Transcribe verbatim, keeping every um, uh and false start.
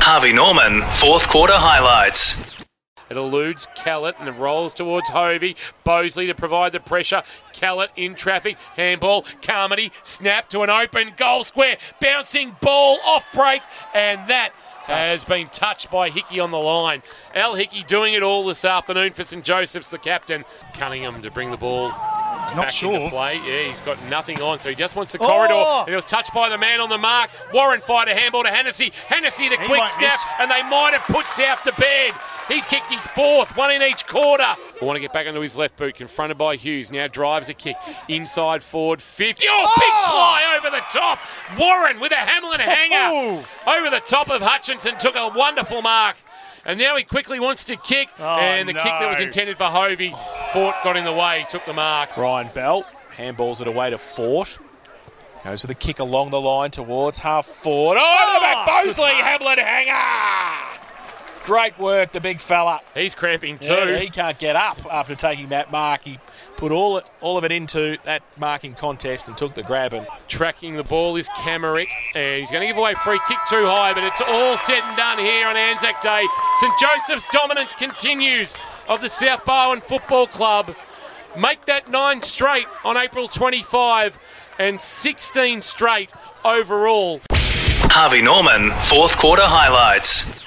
Harvey Norman, fourth quarter highlights. It eludes Kellett and it rolls towards Hovey. Bosley to provide the pressure. Kellett in traffic. Handball. Carmody. Snap to an open goal square. Bouncing ball off break. And that has been touched by Hickey on the line. Al Hickey doing it all this afternoon for St Joseph's, the captain. Cunningham to bring the ball He's not back sure. into play. Yeah, he's got nothing on, so he just wants the corridor. Oh! And it was touched by the man on the mark. Warren fired a handball to Hennessy. Hennessy the He quick won't snap, miss. and they might have put South to bed. He's kicked his fourth, one in each quarter. We want to get back onto his left boot, confronted by Hughes. Now drives a kick. Inside forward, fifty. Oh, Oh! big fly over the top. Warren with a Hamlin hanger Oh! over the top of Hutchinson. Took a wonderful mark. And now he quickly wants to kick. Oh, and the no. kick that was intended for Hovey. Fort got in the way, took the mark. Ryan Bell handballs it away to Fort. Goes with a kick along the line towards half forward. Oh, to the back, Bosley, Hamlin hanger. Great work, the big fella. He's cramping too. Yeah, he can't get up after taking that mark. He put all it, all of it into that marking contest and took the grab. And Tracking the ball is Camerick, and he's going to give away a free kick too high, but it's all said and done here on Anzac Day. St Joseph's dominance continues of the South Barwon Football Club. Make that nine straight on April twenty-fifth and sixteen straight overall. Harvey Norman, fourth quarter highlights.